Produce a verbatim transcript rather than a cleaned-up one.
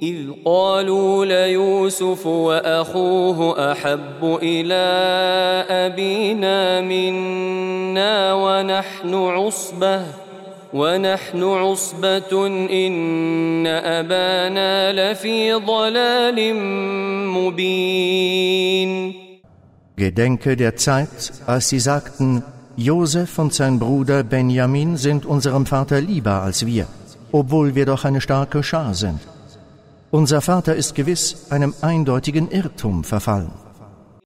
إذ قالوا ليوسف وأخوه أحب إلى أبينا منا ونحن عصبة ونحن عصبة إن أبانا لفي ضلال مبين. Gedenke der Zeit, als sie sagten, Josef und sein Bruder Benjamin sind unserem Vater lieber als wir, obwohl wir doch eine starke Schar sind. Unser Vater ist gewiss einem eindeutigen Irrtum verfallen.